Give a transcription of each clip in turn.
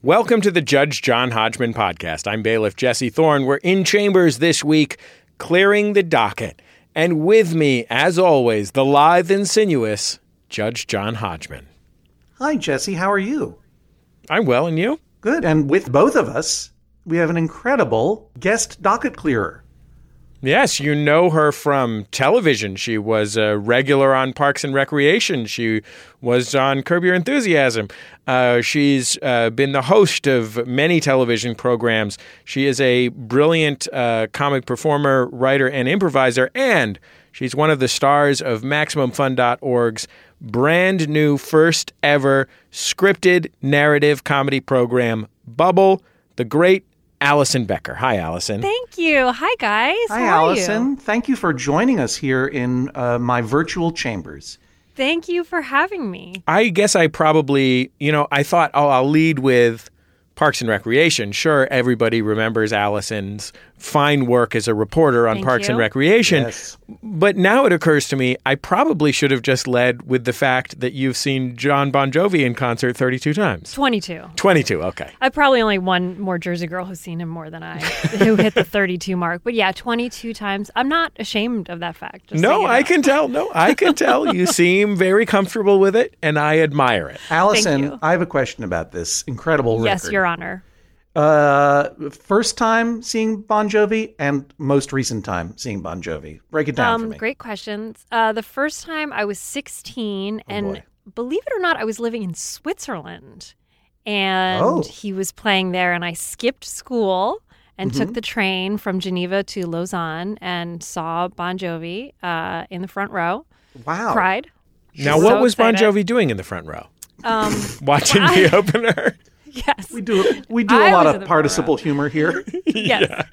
Welcome to the Judge John Hodgman podcast. I'm bailiff Jesse Thorne. We're in chambers this week, clearing the docket. And with me, as always, the lithe and sinuous Judge John Hodgman. Hi, Jesse. How are you? I'm well, and you? Good. And with both of us, we have an incredible guest docket clearer. Yes, you know her from television. She was a regular on Parks and Recreation. She was on Curb Your Enthusiasm. She's been the host of many television programs. She is a brilliant comic performer, writer, and improviser, and she's one of the stars of MaximumFun.org's brand new first ever scripted narrative comedy program, Bubble, the great Allison Becker. Hi, Allison. Thank you. Hi, guys. Hi, How are Allison. you? Thank you for joining us here in my virtual chambers. Thank you for having me. I guess I probably, I thought, I'll lead with Parks and Recreation. Sure, everybody remembers Allison's fine work as a reporter on Thank Parks and you. Recreation. Yes. But now it occurs to me, I probably should have just led with the fact that you've seen Jon Bon Jovi in concert 32 times. 22. 22, okay. I probably only one more Jersey girl who's seen him more than I, who hit the 32 mark. But yeah, 22 times. I'm not ashamed of that fact. Just so No, you know. I can tell. No, I can tell. You seem very comfortable with it, and I admire it. Allison, you. I have a question about this incredible record. Yes, Your Honor. First time seeing Bon Jovi and most recent time seeing Bon Jovi. Break it down for me. Great questions. The first time I was 16, and boy. believe it or not, I was living in Switzerland. And he was playing there, and I skipped school and took the train from Geneva to Lausanne and saw Bon Jovi in the front row. Wow. Cried. Now, So what was Bon excited. Jovi doing in the front row? Watching the opener? Yes. We do a I lot was in of the participle humor here. Yes.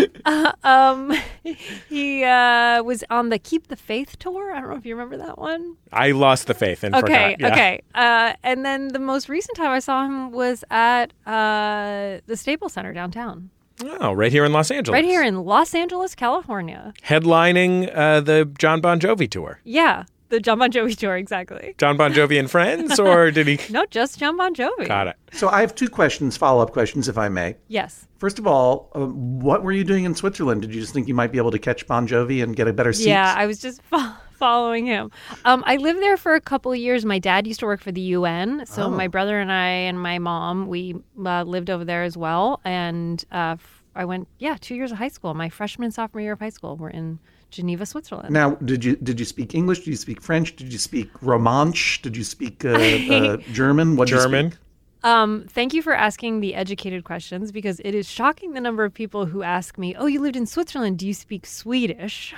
He was on the Keep the Faith tour. I don't know if you remember that one. I lost the faith and Okay. forgot. Yeah. Okay. And then the most recent time I saw him was at the Staples Center downtown. Oh, right here in Los Angeles. Right here in Los Angeles, California. Headlining the Jon Bon Jovi tour. Yeah. The Jon Bon Jovi tour, exactly. Jon Bon Jovi and friends, or did he? No, just Jon Bon Jovi. Got it. So I have two questions, follow-up questions, if I may. Yes. First of all, what were you doing in Switzerland? Did you just think you might be able to catch Bon Jovi and get a better seat? Yeah, I was just following him. I lived there for a couple of years. My dad used to work for the UN, so my brother and I and my mom, we lived over there as well. And I went, 2 years of high school. My freshman and sophomore year of high school were in Geneva, Switzerland. Now, did you speak English? Did you speak French? Did you speak Romansh? Did you speak German? What German. Thank you for asking the educated questions, because it is shocking the number of people who ask me, "Oh, you lived in Switzerland. Do you speak Swedish?"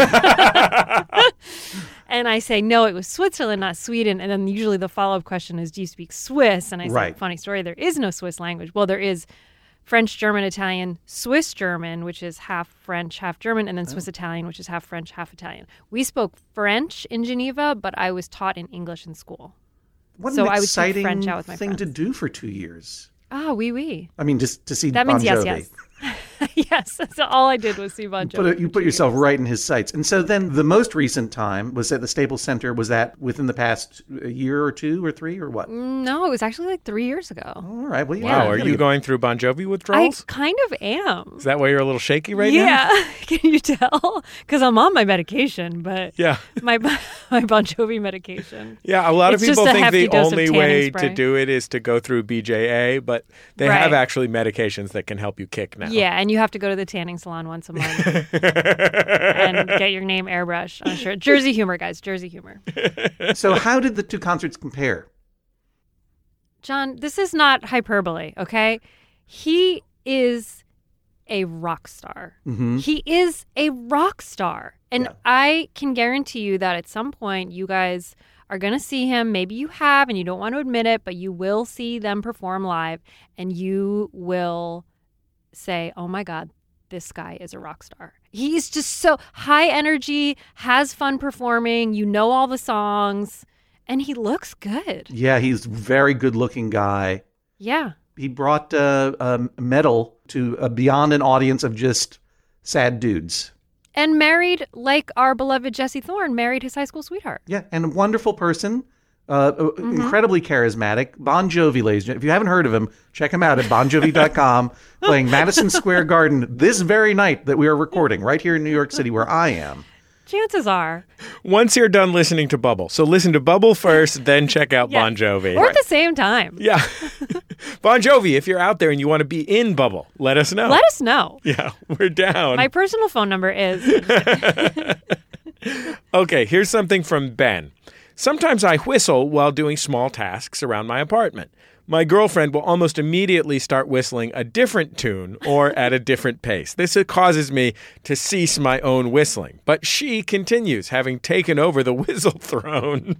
And I say, "No, it was Switzerland, not Sweden." And then usually the follow-up question is, "Do you speak Swiss?" And I say, Right. "Funny story, there is no Swiss language." Well, there is French, German, Italian, Swiss German, which is half French, half German, and then Swiss Italian, which is half French, half Italian. We spoke French in Geneva, but I was taught in English in school. What So an I would speak exciting French out with my thing to friends. do for 2 years. Ah, oui. I mean, just to see That Bon means yes, Jovi. yes. Yes, that's all I did was see Bon Jovi. You put yourself right in his sights. And so then the most recent time was at the Staples Center. Was that within the past year or two or three or what? No, it was actually like 3 years ago. All right. Well, Wow, are gotta you get- going through Bon Jovi I withdrawals? kind of am. Is that why you're a little shaky right now? Yeah, can you tell? Because I'm on my medication, but Yeah. my Bon Jovi medication. Yeah, a lot of It's just people a think hefty the dose of only tanning way spray. to do it is to go through BJA, but they Right. have actually medications that can help you kick now. Yeah, and you have to go to the tanning salon once a month and get your name airbrushed on a shirt. Jersey humor, guys, Jersey humor. So how did the two concerts compare? John, this is not hyperbole, okay? He is a rock star. Mm-hmm. He is a rock star. And Yeah. I can guarantee you that at some point you guys are going to see him. Maybe you have and you don't want to admit it, but you will see them perform live and you will say, "Oh my God, this guy is a rock star." He's just so high energy, has fun performing, you know all the songs, and he looks good. Yeah, he's a very good-looking guy. Yeah. He brought a medal to beyond an audience of just sad dudes. And married, like our beloved Jesse Thorne, married his high school sweetheart. Yeah, and a wonderful person. Incredibly charismatic. Bon Jovi, ladies and gentlemen. If you haven't heard of him, check him out at bonjovi.com, playing Madison Square Garden this very night that we are recording, right here in New York City, where I am. Chances are. Once you're done listening to Bubble. So listen to Bubble first, then check out Bon Jovi. Or at the same time. Yeah. Bon Jovi, if you're out there and you want to be in Bubble, let us know. Let us know. Yeah, we're down. My personal phone number is... Okay, here's something from Ben. Sometimes I whistle while doing small tasks around my apartment. My girlfriend will almost immediately start whistling a different tune or at a different pace. This causes me to cease my own whistling. But she continues, having taken over the whistle throne.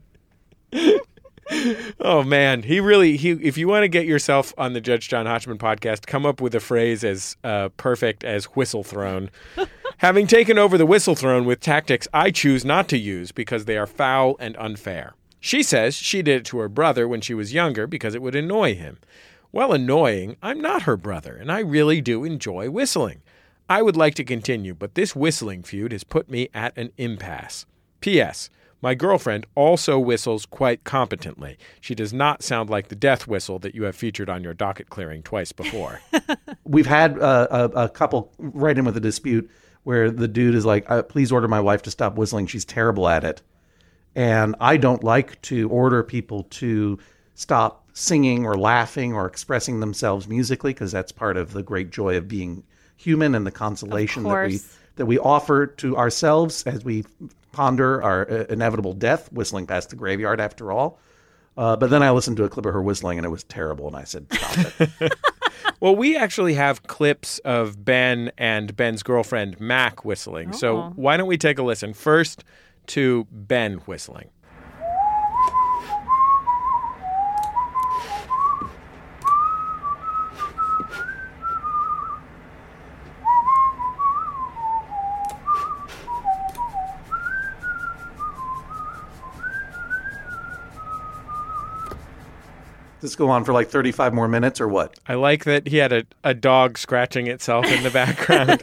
Oh, man. If you want to get yourself on the Judge John Hodgman podcast, come up with a phrase as perfect as whistle throne. Having taken over the whistle throne with tactics I choose not to use because they are foul and unfair. She says she did it to her brother when she was younger because it would annoy him. Well, annoying, I'm not her brother, and I really do enjoy whistling. I would like to continue, but this whistling feud has put me at an impasse. P.S. My girlfriend also whistles quite competently. She does not sound like the death whistle that you have featured on your docket clearing twice before. We've had a couple write in with a dispute where the dude is like, please order my wife to stop whistling. She's terrible at it. And I don't like to order people to stop singing or laughing or expressing themselves musically, because that's part of the great joy of being human and the consolation that we offer to ourselves as we ponder our inevitable death, whistling past the graveyard after all. But then I listened to a clip of her whistling and it was terrible. And I said, stop it. Well, we actually have clips of Ben and Ben's girlfriend, Mac, whistling. Oh. So why don't we take a listen first to Ben whistling. Does this go on for like 35 more minutes or what? I like that he had a dog scratching itself in the background.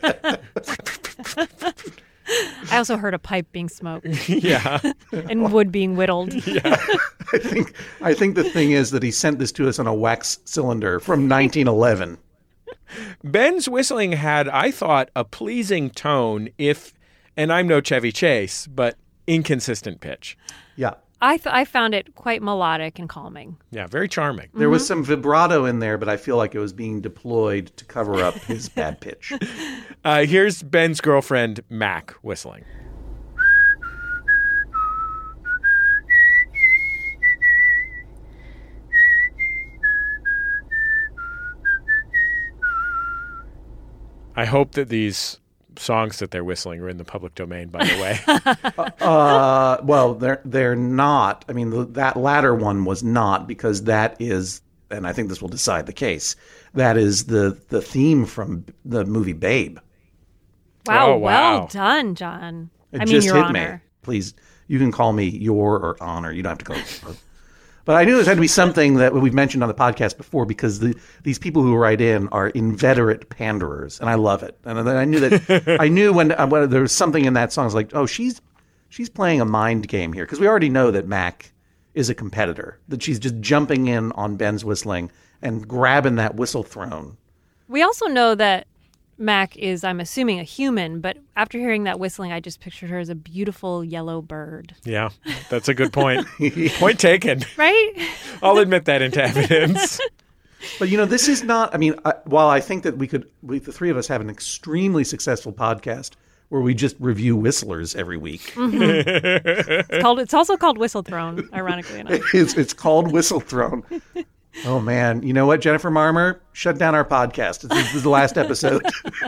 I also heard a pipe being smoked. Yeah. And wood being whittled. Yeah. I think the thing is that he sent this to us on a wax cylinder from 1911. Ben's whistling had, I thought, a pleasing tone and I'm no Chevy Chase, but inconsistent pitch. Yeah. I found it quite melodic and calming. Yeah, very charming. There was some vibrato in there, but I feel like it was being deployed to cover up his bad pitch. Here's Ben's girlfriend, Mac, whistling. I hope that these songs that they're whistling are in the public domain, by the way. Well, they're not. I mean, that latter one was not, because that is, and I think this will decide the case, that is the theme from the movie Babe. Wow, Oh, wow. Well done, John. It I mean, just Your hit Honor. me. Please, you can call me Your or Honor. You don't have to go. But I knew there had to be something that we've mentioned on the podcast before, because these people who write in are inveterate panderers, and I love it. And then I knew when there was something in that song, I was like, oh, she's playing a mind game here, because we already know that Mac is a competitor, that she's just jumping in on Ben's whistling and grabbing that whistle throne. We also know that Mac is, I'm assuming, a human, but after hearing that whistling, I just pictured her as a beautiful yellow bird. Yeah, that's a good point. Point taken. Right? I'll admit that into evidence. But, this is not, I mean, while I think that the three of us have an extremely successful podcast where we just review whistlers every week. Mm-hmm. It's also called Whistle Throne, ironically enough. It's called Whistle Throne. Oh, man. You know what, Jennifer Marmer? Shut down our podcast. This is the last episode.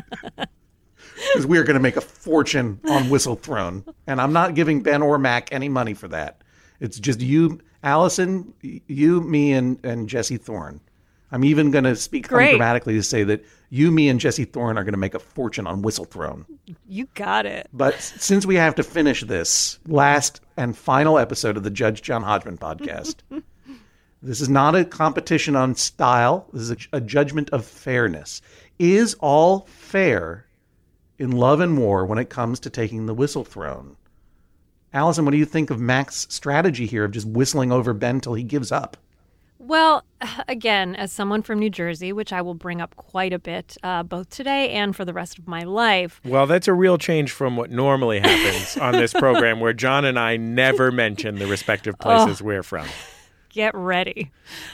Because we are going to make a fortune on Whistle Throne. And I'm not giving Ben or Mac any money for that. It's just you, Allison, you, me, and Jesse Thorne. I'm even going to speak ungrammatically to say that you, me, and Jesse Thorne are going to make a fortune on Whistle Throne. You got it. But since we have to finish this last and final episode of the Judge John Hodgman podcast... This is not a competition on style. This is a judgment of fairness. Is all fair in love and war when it comes to taking the whistle throne? Allison, what do you think of Mac's strategy here of just whistling over Ben till he gives up? Well, again, as someone from New Jersey, which I will bring up quite a bit, both today and for the rest of my life. Well, that's a real change from what normally happens on this program, where John and I never mention the respective places we're from. Get ready.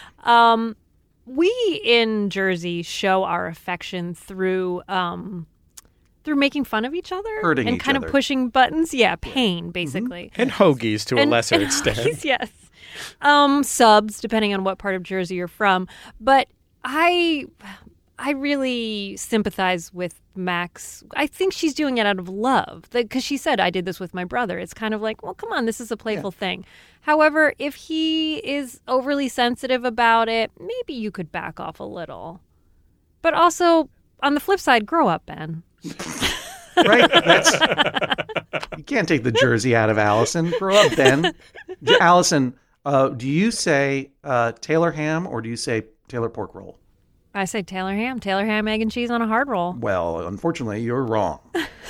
We in Jersey show our affection through making fun of each other Hurting and each kind other. of pushing buttons. Yeah, pain, basically. And hoagies to a lesser and extent. hoagies, yes. Subs, depending on what part of Jersey you're from. But I really sympathize with Max. I think she's doing it out of love because she said, I did this with my brother. It's kind of like, well, come on, this is a playful thing. However, if he is overly sensitive about it, maybe you could back off a little. But also, on the flip side, grow up, Ben. Right? You can't take the Jersey out of Allison. Grow up, Ben. Allison, do you say Taylor ham or do you say Taylor pork roll? I say Taylor ham, egg and cheese on a hard roll. Well, unfortunately, you're wrong.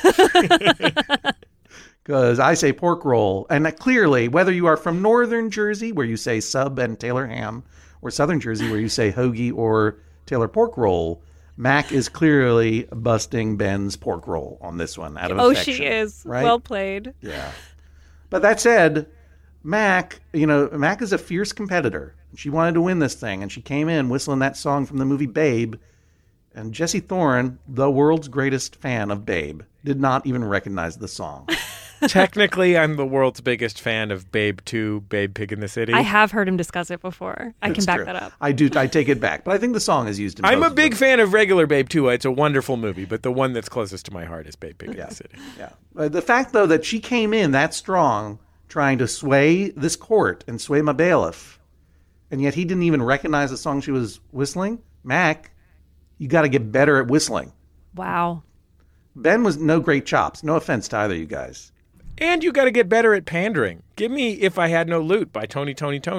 Because I say pork roll. And clearly, whether you are from northern Jersey, where you say sub and Taylor ham, or southern Jersey, where you say hoagie or Taylor pork roll, Mac is clearly busting Ben's pork roll on this one out of affection. She is. Right? Well played. Yeah. But that said, Mac is a fierce competitor. She wanted to win this thing, and she came in whistling that song from the movie Babe. And Jesse Thorne, the world's greatest fan of Babe, did not even recognize the song. Technically, I'm the world's biggest fan of Babe 2, Babe Pig in the City. I have heard him discuss it before. I can back true. that up. I take it back. But I think the song is used in I'm both a big of them. fan of regular Babe 2. It's a wonderful movie, but the one that's closest to my heart is Babe Pig in the City. Yeah. The fact, though, that she came in that strong, trying to sway this court and sway my bailiff, and yet he didn't even recognize the song she was whistling. Mac, you got to get better at whistling. Wow. Ben was no great chops. No offense to either of you guys. And you got to get better at pandering. Give me If I Had No Loot by Tony.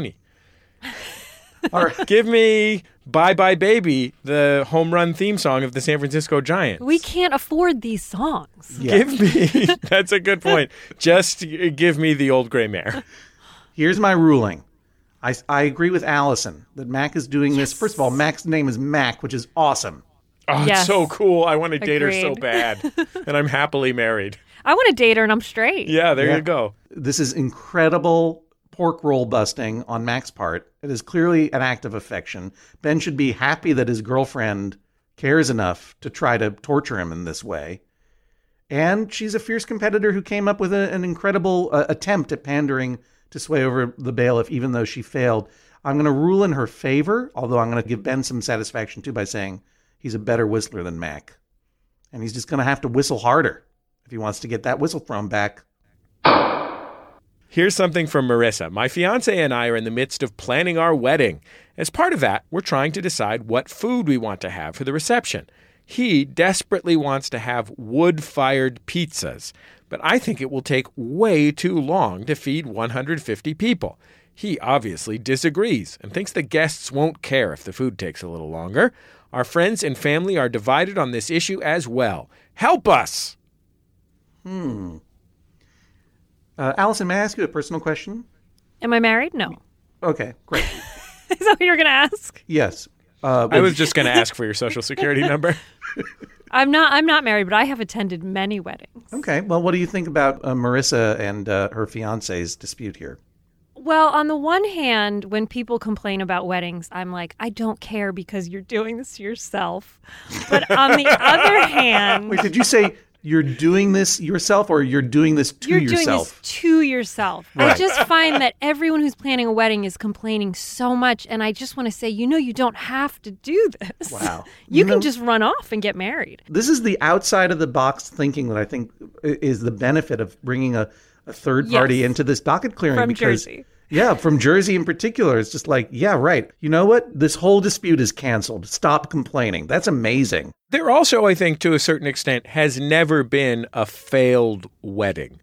All right. Give me Bye Bye Baby, the home run theme song of the San Francisco Giants. We can't afford these songs. Yeah. Give me, that's a good point. Just give me The Old Gray Mare. Here's my ruling. I agree with Allison that Mac is doing this. First of all, Mac's name is Mac, which is awesome. Oh, Yes. it's so cool. I want to date her so Agreed. bad. And I'm happily married. I want to date her and I'm straight. Yeah, there Yeah. you go. This is incredible pork roll busting on Mac's part. It is clearly an act of affection. Ben should be happy that his girlfriend cares enough to try to torture him in this way. And she's a fierce competitor who came up with an incredible attempt at pandering to sway over the bailiff, even though she failed. I'm going to rule in her favor, although I'm going to give Ben some satisfaction too by saying he's a better whistler than Mac. And he's just going to have to whistle harder if he wants to get that whistle thrown back. Here's something from Marissa. My fiance and I are in the midst of planning our wedding. As part of that, we're trying to decide what food we want to have for the reception. He desperately wants to have wood-fired pizzas, but I think it will take way too long to feed 150 people. He obviously disagrees and thinks the guests won't care if the food takes a little longer. Our friends and family are divided on this issue as well. Help us! Allison, may I ask you a personal question? Am I married? No. Okay, great. Is that what you were going to ask? Yes. I was just going to ask for your social security number. I'm not married, but I have attended many weddings. Okay. Well, what do you think about Marissa and her fiance's dispute here? Well, on the one hand, when people complain about weddings, I'm like, I don't care because you're doing this to yourself. But on the other hand, Wait, did you say you're doing this yourself or you're doing this to you're yourself? doing this to yourself. I Right. just find that everyone who's planning a wedding is complaining so much, and I just want to say, you don't have to do this. Wow. You know, can just run off and get married. This is the outside of the box thinking that I think is the benefit of bringing a third party Yes. into this docket clearing. From because, Jersey. Yeah, from Jersey in particular. It's just like, yeah, right. You know what? This whole dispute is canceled. Stop complaining. That's amazing. There also, I think, to a certain extent, has never been a failed wedding.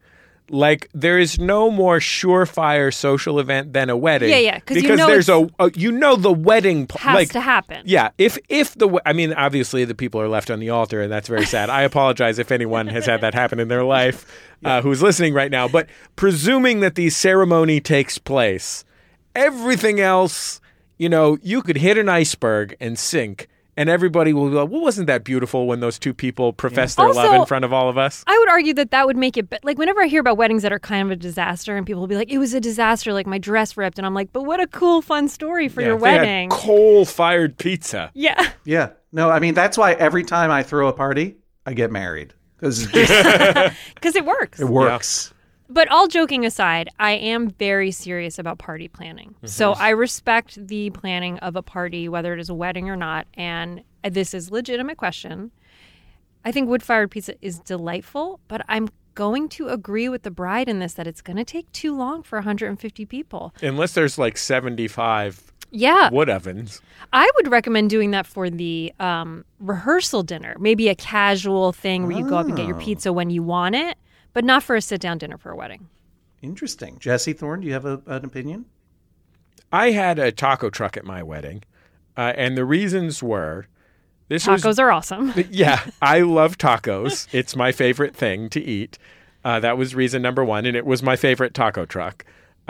Like, there is no more surefire social event than a wedding. Yeah, because there's the wedding has to happen. Yeah, if I mean, obviously the people are left on the altar, and that's very sad. I apologize if anyone has had that happen in their life who's listening right now. But presuming that the ceremony takes place, everything else, you could hit an iceberg and sink. And everybody will be like, well, wasn't that beautiful when those two people professed their love in front of all of us? I would argue that would make it, like, whenever I hear about weddings that are kind of a disaster and people will be like, it was a disaster, like my dress ripped. And I'm like, but what a cool, fun story for your wedding. Coal-fired pizza. Yeah. Yeah. No, I mean, that's why every time I throw a party, I get married. Because it works. It works. Yeah. But all joking aside, I am very serious about party planning. Mm-hmm. So I respect the planning of a party, whether it is a wedding or not. And this is a legitimate question. I think wood-fired pizza is delightful, but I'm going to agree with the bride in this that it's going to take too long for 150 people. Unless there's like 75 wood ovens. I would recommend doing that for the rehearsal dinner. Maybe a casual thing where you go up and get your pizza when you want it. But not for a sit-down dinner for a wedding. Interesting. Jesse Thorne, do you have an opinion? I had a taco truck at my wedding, and the reasons were... Tacos are awesome. Yeah, I love tacos. It's my favorite thing to eat. That was reason number one, and it was my favorite taco truck.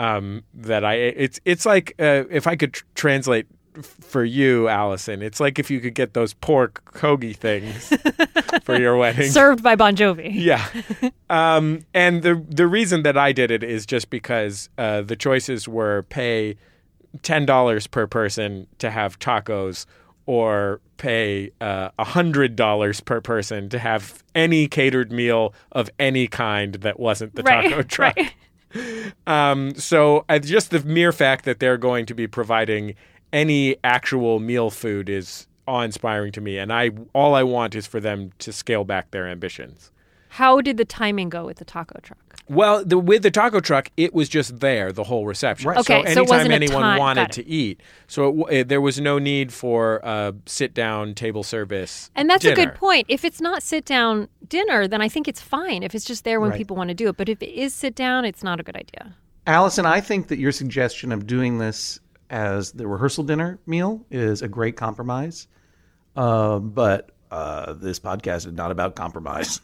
It's like, if I could translate for you, Allison, it's like if you could get those pork hoagie things for your wedding. Served by Bon Jovi. Yeah. And the reason that I did it is just because the choices were pay $10 per person to have tacos or pay $100 per person to have any catered meal of any kind that wasn't the taco truck. Right. So just the mere fact that they're going to be providing any actual meal food is awe-inspiring to me, and all I want is for them to scale back their ambitions. How did the timing go with the taco truck? Well, with the taco truck, it was just there, the whole reception. Right. Okay, so anytime it wasn't anyone wanted to eat. So there was no need for sit-down table service And that's dinner. a good point. If it's not sit-down dinner, then I think it's fine if it's just there when people want to do it. But if it is sit-down, it's not a good idea. Allison, I think that your suggestion of doing this as the rehearsal dinner meal is a great compromise. But this podcast is not about compromise.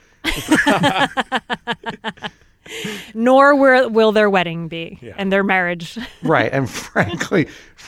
Nor will their wedding be and their marriage. Right. And frankly,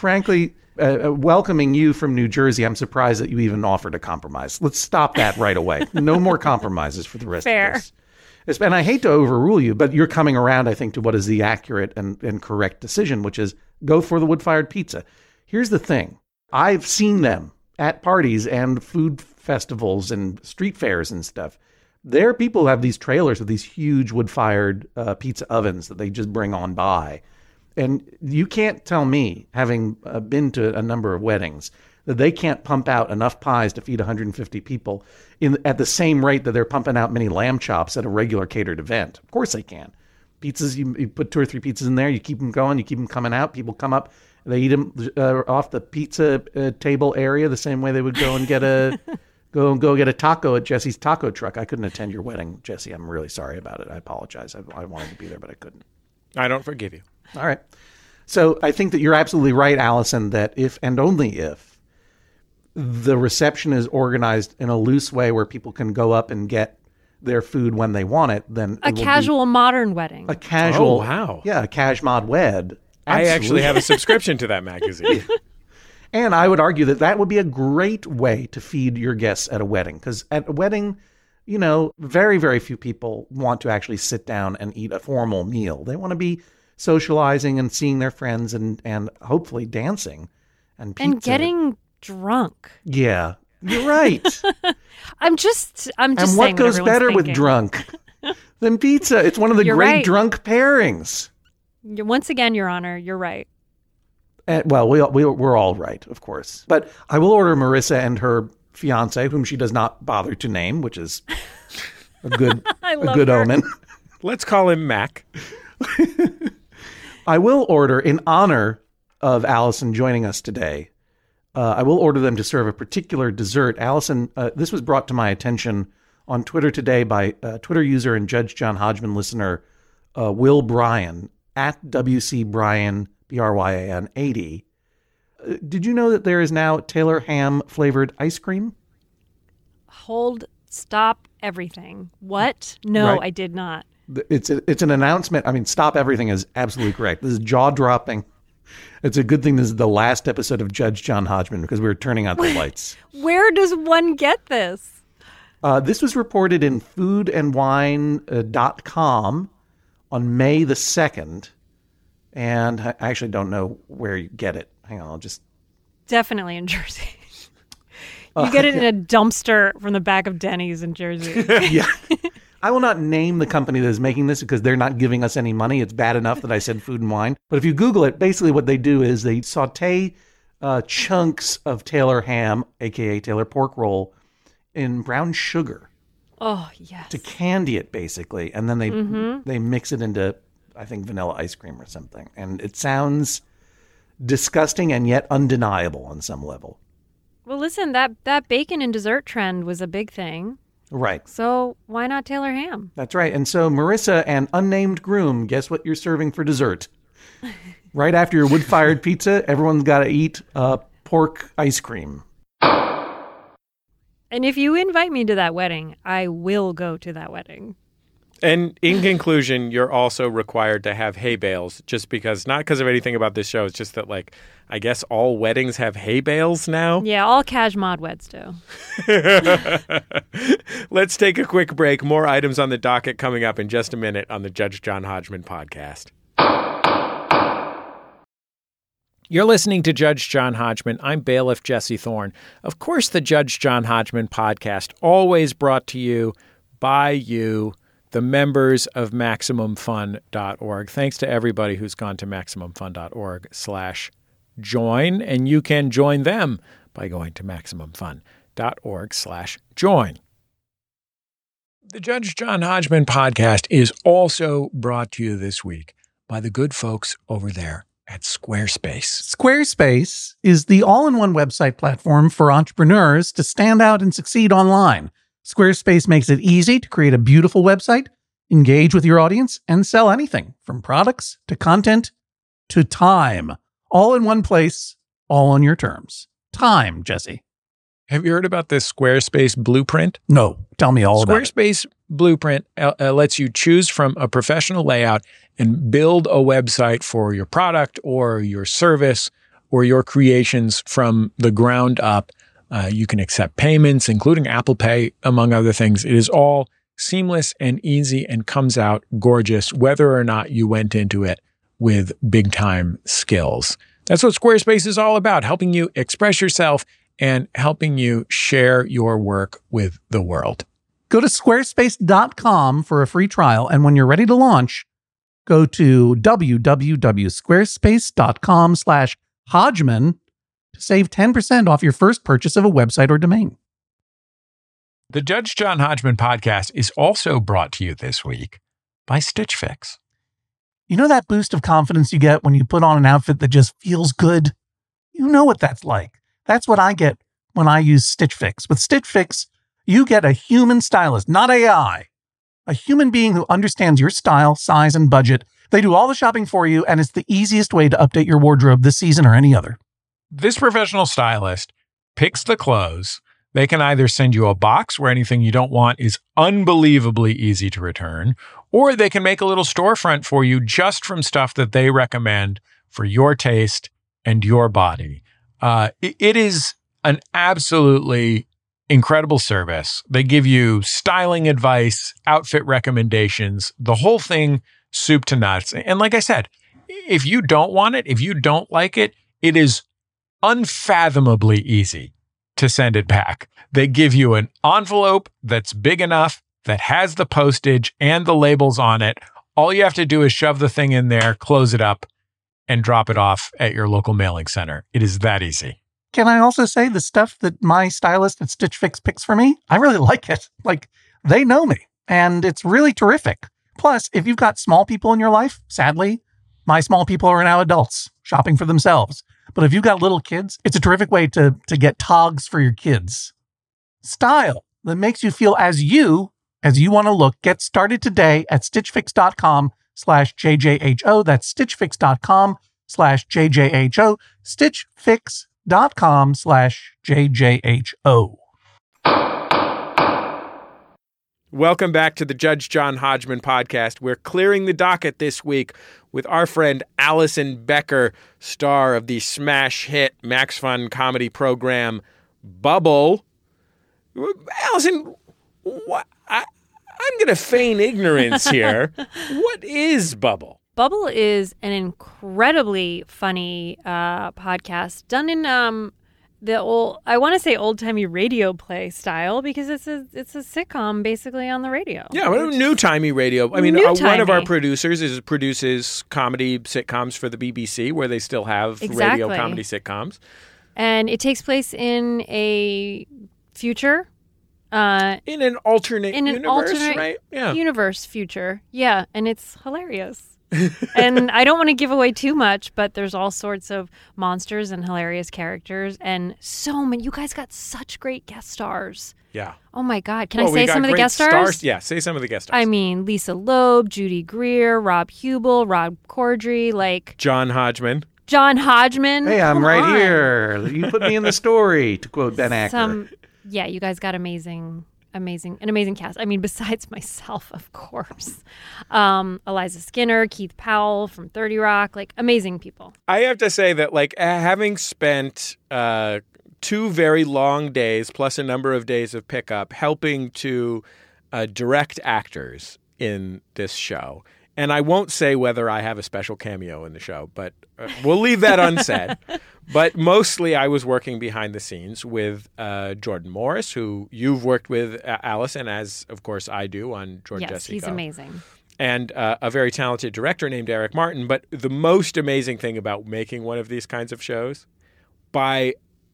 welcoming you from New Jersey, I'm surprised that you even offered a compromise. Let's stop that right away. No more compromises for the rest of this. And I hate to overrule you, but you're coming around, I think, to what is the accurate and correct decision, which is go for the wood-fired pizza. Here's the thing. I've seen them at parties and food festivals and street fairs and stuff. There are people who have these trailers with these huge wood-fired pizza ovens that they just bring on by. And you can't tell me, having been to a number of weddings, that they can't pump out enough pies to feed 150 people at the same rate that they're pumping out many lamb chops at a regular catered event. Of course they can. Pizzas, you put 2 or 3 pizzas in there, you keep them going, you keep them coming out, people come up, they eat them off the pizza table area the same way they would go and get go get a taco at Jesse's taco truck. I couldn't attend your wedding, Jesse. I'm really sorry about it. I apologize. I wanted to be there, but I couldn't. I don't forgive you. All right. So I think that you're absolutely right, Allison, that if and only if the reception is organized in a loose way where people can go up and get their food when they want it, then a casual modern wedding. A casual. Oh, wow. Yeah, a cash mod wed. Absolutely. I actually have a subscription to that magazine. And I would argue that would be a great way to feed your guests at a wedding. Because at a wedding, very, very few people want to actually sit down and eat a formal meal. They want to be socializing and seeing their friends and hopefully dancing and pizza. And getting drunk. Yeah, you're right. I'm just and saying what goes better thinking. with drunk than pizza? It's one of the great drunk pairings. Once again, Your Honor, you're right. Well, we're all right, of course. But I will order Marissa and her fiance, whom she does not bother to name, which is a good omen. Let's call him Mac. I will order, in honor of Allison joining us today, I will order them to serve a particular dessert. Allison, this was brought to my attention on Twitter today by Twitter user and Judge John Hodgman listener Will Bryan at WC Bryan, Bryan 80. Did you know that there is now Taylor ham flavored ice cream? Stop everything. What? No, Right. I did not. It's an announcement. I mean, stop everything is absolutely correct. This is jaw dropping. It's a good thing this is the last episode of Judge John Hodgman because we were turning out the lights. Where does one get this? This was reported in foodandwine.com on May the 2nd. And I actually don't know where you get it. Hang on, I'll just... Definitely in Jersey. You get it in a dumpster from the back of Denny's in Jersey. Yeah. I will not name the company that is making this because they're not giving us any money. It's bad enough that I said Food and Wine. But if you Google it, basically what they do is they saute chunks of Taylor ham, a.k.a. Taylor pork roll, in brown sugar. Oh, yes. To candy it, basically. And then they mix it into, I think, vanilla ice cream or something. And it sounds disgusting and yet undeniable on some level. Well, listen, that bacon and dessert trend was a big thing. Right. So why not Taylor ham? That's right. And so Marissa and unnamed groom, guess what you're serving for dessert? Right after your wood-fired pizza, everyone's got to eat pork ice cream. And if you invite me to that wedding, I will go to that wedding. And in conclusion, you're also required to have hay bales just because, not because of anything about this show, it's just that, like, I guess all weddings have hay bales now. Yeah, all cash mod weds do. Let's take a quick break. More items on the docket coming up in just a minute on the Judge John Hodgman podcast. You're listening to Judge John Hodgman. I'm bailiff Jesse Thorne. Of course, the Judge John Hodgman podcast, always brought to you by you, the members of MaximumFun.org. Thanks to everybody who's gone to MaximumFun.org/join, and you can join them by going to MaximumFun.org/join. The Judge John Hodgman podcast is also brought to you this week by the good folks over there at Squarespace. Squarespace is the all-in-one website platform for entrepreneurs to stand out and succeed online. Squarespace makes it easy to create a beautiful website, engage with your audience, and sell anything from products to content to time. All in one place, all on your terms. Time, Jesse. Have you heard about this Squarespace blueprint? No, tell me all about it. Squarespace blueprint lets you choose from a professional layout and build a website for your product or your service or your creations from the ground up. You can accept payments, including Apple Pay, among other things. It is all seamless and easy and comes out gorgeous, whether or not you went into it with big time skills. That's what Squarespace is all about, helping you express yourself and helping you share your work with the world. Go to squarespace.com for a free trial, and when you're ready to launch, go to www.squarespace.com/Hodgman to save 10% off your first purchase of a website or domain. The Judge John Hodgman podcast is also brought to you this week by Stitch Fix. You know that boost of confidence you get when you put on an outfit that just feels good? You know what that's like. That's what I get when I use Stitch Fix. With Stitch Fix, you get a human stylist, not AI. A human being who understands your style, size, and budget. They do all the shopping for you, and it's the easiest way to update your wardrobe this season or any other. This professional stylist picks the clothes. They can either send you a box where anything you don't want is unbelievably easy to return, or they can make a little storefront for you just from stuff that they recommend for your taste and your body. It is an absolutely incredible service. They give you styling advice, outfit recommendations, the whole thing soup to nuts. And like I said, if you don't want it, if you don't like it, it is unfathomably easy to send it back. They give you an envelope that's big enough, that has the postage and the labels on it. All you have to do is shove the thing in there, close it up, and drop it off at your local mailing center. It is that easy. Can I also say the stuff that my stylist at Stitch Fix picks for me? I really like it. Like, they know me, and it's really terrific. Plus, if you've got small people in your life, sadly, my small people are now adults shopping for themselves. But if you've got little kids, it's a terrific way to get togs for your kids. Style that makes you feel as you want to look. Get started today at stitchfix.com stitchfix.com/JJHO. That's stitchfix.com/JJHO. stitchfix.com/JJHO. Welcome back to the Judge John Hodgman podcast. We're clearing the docket this week with our friend Allison Becker, star of the smash hit Max Fun comedy program Bubble. Allison, I'm going to feign ignorance here. What is Bubble? Bubble is an incredibly funny podcast done in the old-timey radio play style, because it's a sitcom basically on the radio. Yeah, new-timey radio. I mean, one of our producers produces comedy sitcoms for the BBC, where they still have radio comedy sitcoms. And it takes place in a future. In an alternate universe, right? Yeah. Universe future. Yeah, and it's hilarious. And I don't want to give away too much, but there's all sorts of monsters and hilarious characters, and so many. You guys got such great guest stars. Yeah. Oh my God. Can I say some of the guest stars? Yeah, say some of the guest stars. I mean, Lisa Loeb, Judy Greer, Rob Hubel, Rob Corddry, John Hodgman. Hey, I'm right here. You put me in the story, to quote Ben Acker. Yeah, you guys got an amazing cast. I mean, besides myself, of course. Eliza Skinner, Keith Powell from 30 Rock, amazing people. I have to say that, having spent 2 very long days plus a number of days of pickup helping to direct actors in this show, and I won't say whether I have a special cameo in the show, but we'll leave that unsaid. But mostly I was working behind the scenes with Jordan Morris, who you've worked with, Allison, as, of course, I do on George Jessica. Yes, he's amazing. And a very talented director named Eric Martin. But the most amazing thing about making one of these kinds of shows, by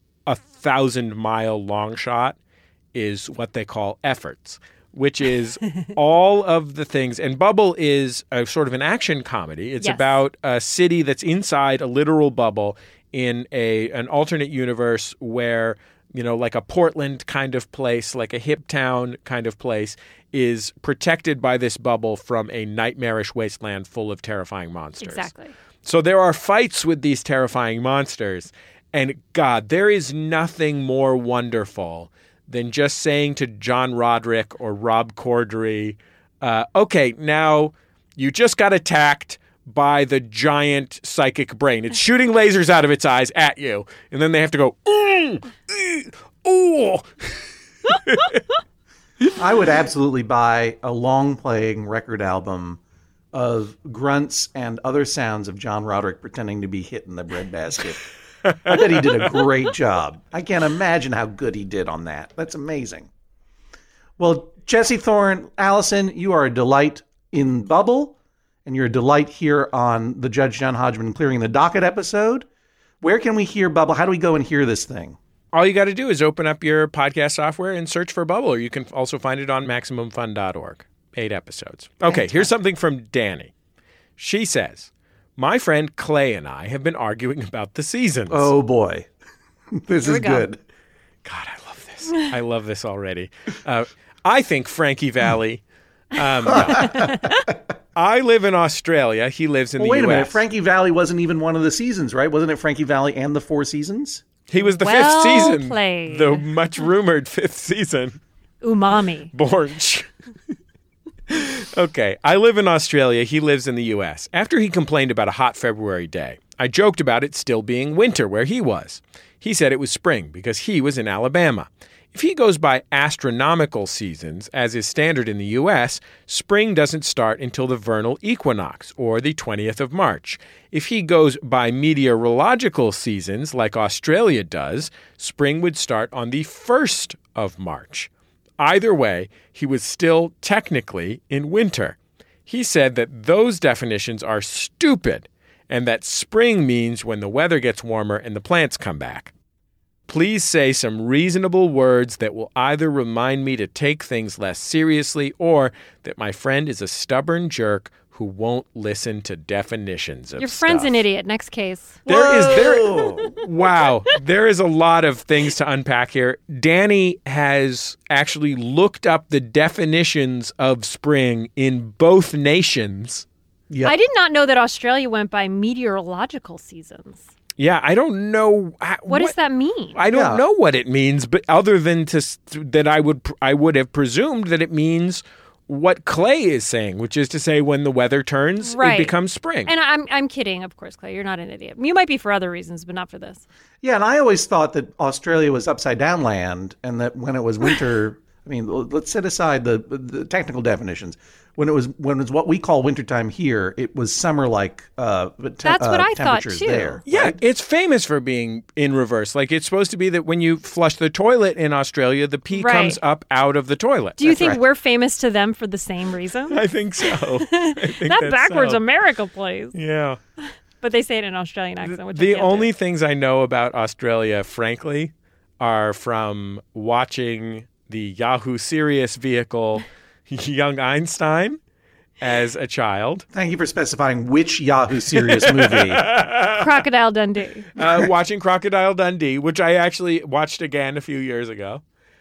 1,000-mile long shot, is what they call efforts, which is all of the things. And Bubble is a sort of an action comedy. It's about a city that's inside a literal bubble in an alternate universe where, a Portland kind of place, like a hip town kind of place, is protected by this bubble from a nightmarish wasteland full of terrifying monsters. Exactly. So there are fights with these terrifying monsters. And God, there is nothing more wonderful than just saying to John Roderick or Rob Corddry, okay, now you just got attacked by the giant psychic brain. It's shooting lasers out of its eyes at you. And then they have to go, ooh. I would absolutely buy a long-playing record album of grunts and other sounds of John Roderick pretending to be hit in the breadbasket. I bet he did a great job. I can't imagine how good he did on that. That's amazing. Well, Jesse Thorne, Allison, you are a delight in Bubble, and you're a delight here on the Judge John Hodgman Clearing the Docket episode. Where can we hear Bubble? How do we go and hear this thing? All you got to do is open up your podcast software and search for Bubble, or you can also find it on MaximumFun.org. 8 episodes. Okay, here's something from Danny. She says, my friend Clay and I have been arguing about the seasons. Oh, boy. This is good. God, I love this. I love this already. I think Frankie Valli. No. I live in Australia. He lives in the U.S. Wait a minute. Frankie Valli wasn't even one of the seasons, right? Wasn't it Frankie Valli and the 4 seasons? He was the 5th season. Played. The much rumored 5th season. Umami. Borch. Okay, I live in Australia. He lives in the U.S. After he complained about a hot February day, I joked about it still being winter where he was. He said it was spring because he was in Alabama. If he goes by astronomical seasons, as is standard in the U.S., spring doesn't start until the vernal equinox, or the 20th of March. If he goes by meteorological seasons, like Australia does, spring would start on the 1st of March. Either way, he was still technically in winter. He said that those definitions are stupid, and that spring means when the weather gets warmer and the plants come back. Please say some reasonable words that will either remind me to take things less seriously or that my friend is a stubborn jerk who won't listen to definitions of Your friend's stuff. an idiot. Next case. Wow. There is a lot of things to unpack here. Danny has actually looked up the definitions of spring in both nations Yep. I did not know that Australia went by meteorological seasons. Yeah, I don't know What does that mean? I don't Yeah. know what it means, but other than that, I would have presumed that it means what Clay is saying, which is to say, when the weather turns, Right. it becomes spring. And I'm kidding, of course, Clay. You're not an idiot. You might be for other reasons, but not for this. Yeah, and I always thought that Australia was upside down land, and that when it was winter, I mean, let's set aside the technical definitions. When it was what we call wintertime here, it was summer like That's what I thought temperatures too. there. Yeah, it's famous for being in reverse. Like, it's supposed to be that when you flush the toilet in Australia, the pee Right. comes up out of the toilet. Do you think right. we're famous to them for the same reason? I think so. I think That that's backwards so. America plays. Yeah. But they say it in an Australian accent, which I The can't only do. things I know about Australia, frankly, are from watching the Yahoo Serious vehicle Young Einstein as a child, Thank you for specifying which Yahoo Serious movie. Crocodile Dundee. watching Crocodile Dundee, which I actually watched again a few years ago,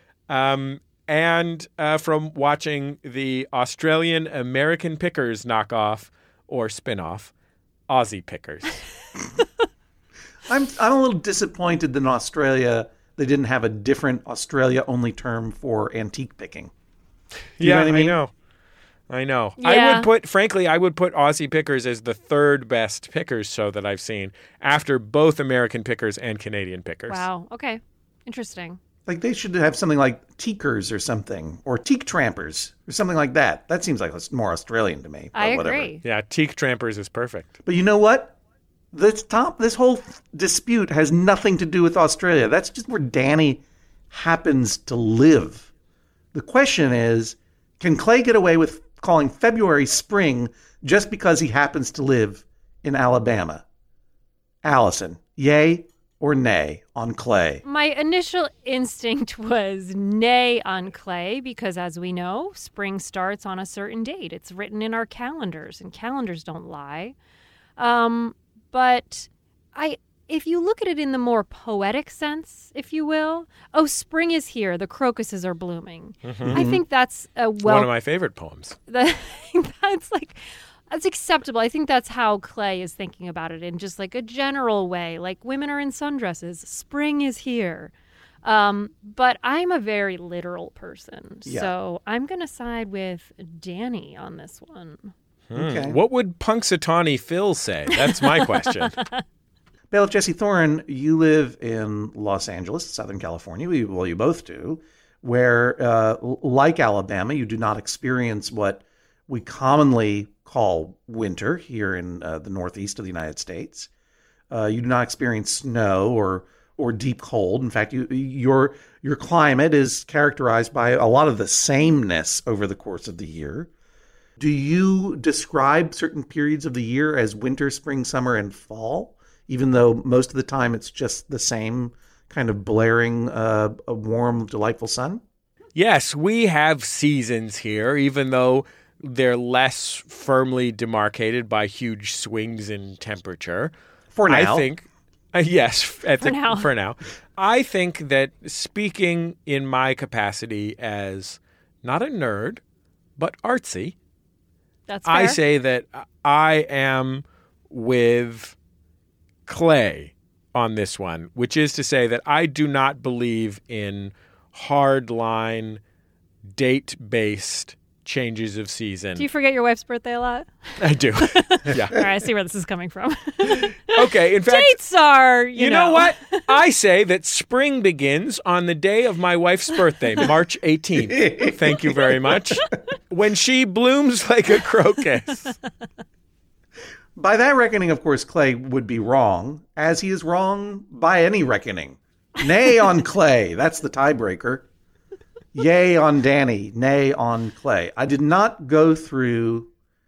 and from watching the Australian American Pickers knockoff or spin-off, Aussie Pickers. I'm a little disappointed that in Australia they didn't have a different Australia only term for antique picking. Do you know what I mean? I know. Yeah. I would put Aussie Pickers as the third best Pickers show that I've seen after both American Pickers and Canadian Pickers. Wow. Okay. Interesting. Like they should have something like Teakers or something, or Teak Trampers or something like that. That seems like it's more Australian to me. But I whatever. agree. Yeah, Teak Trampers is perfect. But you know what? This whole dispute has nothing to do with Australia. That's just where Danny happens to live. The question is, can Clay get away with calling February spring just because he happens to live in Alabama? Allison, yay or nay on Clay? My initial instinct was nay on Clay because, as we know, spring starts on a certain date. It's written in our calendars, and calendars don't lie. But if you look at it in the more poetic sense, if you will, oh, spring is here. The crocuses are blooming. I think that's One of my favorite poems. That's acceptable. I think that's how Clay is thinking about it in just like a general way. Like women are in sundresses. Spring is here. But I'm a very literal person. Yeah. So I'm going to side with Danny on this one. Okay. What would Punxsutawney Phil say? That's my question. Bailiff Jesse Thorne, you live in Los Angeles, Southern California. Well, you both do, where, like Alabama, you do not experience what we commonly call winter here in the Northeast of the United States. You do not experience snow or deep cold. In fact, your climate is characterized by a lot of the sameness over the course of the year. Do you describe certain periods of the year as winter, spring, summer, and fall, even though most of the time it's just the same kind of blaring, warm, delightful sun? Yes, we have seasons here, even though they're less firmly demarcated by huge swings in temperature. For now. I think, yes, For now. I think that speaking in my capacity as not a nerd, but artsy, That's fair. I say that I am with Clay on this one, which is to say that I do not believe in hardline, date-based changes of season. Do you forget your wife's birthday a lot? I do. Yeah. All right, I see where this is coming from. Okay. In fact, Dates are, you know what? I say that spring begins on the day of my wife's birthday, March 18th. Thank you very much. When she blooms like a crocus. By that reckoning, of course, Clay would be wrong, as he is wrong by any reckoning. Nay on Clay. That's the tiebreaker. Yay on Danny. Nay on Clay. I did not go through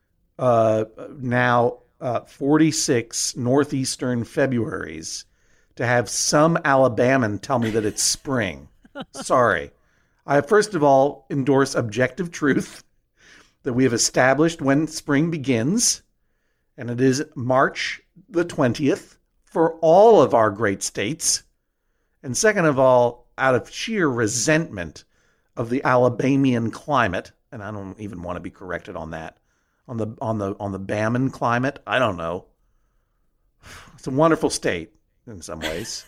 now 46 Northeastern Februaries to have some Alabaman tell me that it's spring. Sorry. I first of all endorse objective truth that we have established when spring begins, and it is March the 20th for all of our great states. And second of all, out of sheer resentment of the Alabamian climate, and I don't even want to be corrected on that, on the Bamman climate. I don't know. It's a wonderful state in some ways.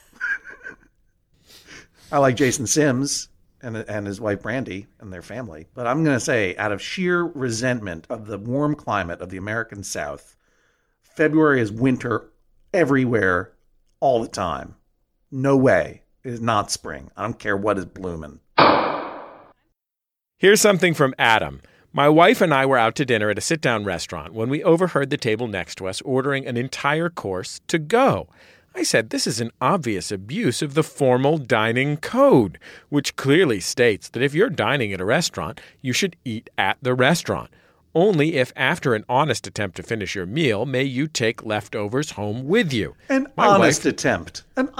I like Jason Sims and his wife Brandy and their family, but I'm going to say, out of sheer resentment of the warm climate of the American South, February is winter everywhere all the time. No way. It is not spring. I don't care what is blooming. Here's something from Adam. My wife and I were out to dinner at a sit-down restaurant when we overheard the table next to us ordering an entire course to go. I said, this is an obvious abuse of the formal dining code, which clearly states that if you're dining at a restaurant, you should eat at the restaurant. Only if, after an honest attempt to finish your meal, may you take leftovers home with you. An honest attempt.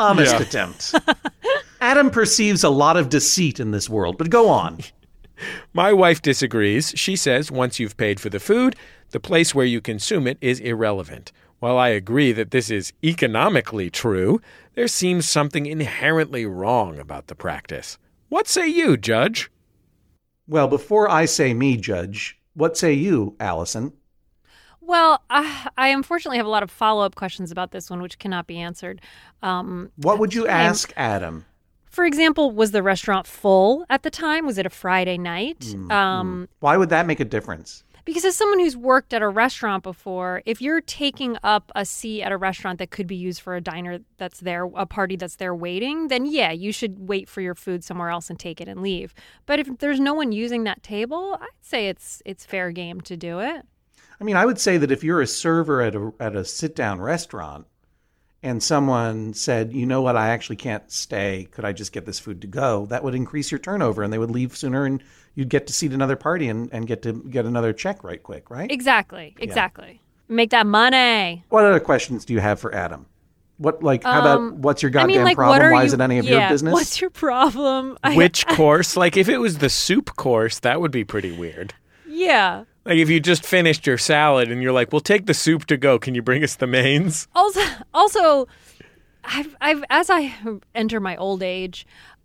Adam perceives a lot of deceit in this world, but go on. My wife disagrees. She says once you've paid for the food, the place where you consume it is irrelevant. While I agree that this is economically true, there seems something inherently wrong about the practice. What say you, Judge? Well, before I say me, Judge, what say you, Allison? Well, I unfortunately have a lot of follow-up questions about this one, which cannot be answered. What would you ask Adam? For example, was the restaurant full at the time? Was it a Friday night? Why would that make a difference? Because as someone who's worked at a restaurant before, if you're taking up a seat at a restaurant that could be used for a diner that's there, a party that's there waiting, then yeah, you should wait for your food somewhere else and take it and leave. But if there's no one using that table, I'd say it's fair game to do it. I mean, I would say that if you're a server at a sit-down restaurant and someone said, you know what, I actually can't stay, could I just get this food to go? That would increase your turnover and they would leave sooner and you'd get to seat another party and get to get another check right quick, right? Exactly. Make that money. What other questions do you have for Adam? How about what's your goddamn problem? Why is it any of your business? What's your problem? Which course? Like if it was the soup course, that would be pretty weird. Yeah. Like if you just finished your salad and you're like, we'll take the soup to go. Can you bring us the mains? Also, I've as I enter my old age,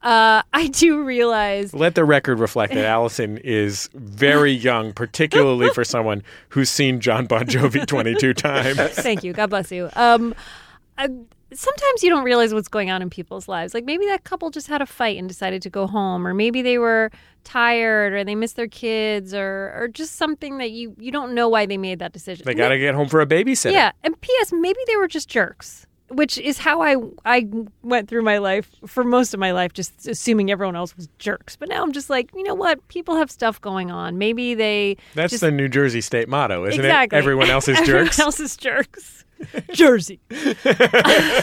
I do realize. Let the record reflect that Allison is very young, particularly for someone who's seen John Bon Jovi 22 times. Thank you. God bless you. Sometimes you don't realize what's going on in people's lives. Like maybe that couple just had a fight and decided to go home, or maybe they were tired, or they missed their kids, or just something that you don't know why they made that decision. They got to get home for a babysitter. Yeah. And P.S. maybe they were just jerks, which is how I went through my life for most of my life, just assuming everyone else was jerks. But now I'm just like, you know what? People have stuff going on. Maybe they. That's the New Jersey state motto, isn't exactly. it? Everyone else is jerks. Everyone else is jerks. Jersey. But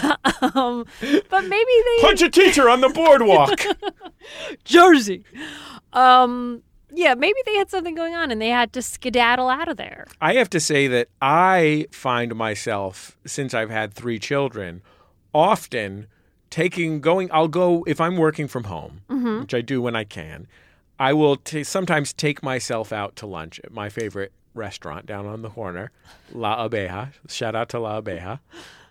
maybe they punch a teacher on the boardwalk. Jersey. Yeah, maybe they had something going on and they had to skedaddle out of there. I have to say that I find myself, since I've had 3 children, often I'll go, if I'm working from home, which I do when I can, I will sometimes take myself out to lunch at my favorite restaurant down on the corner, La Abeja. Shout out to La Abeja.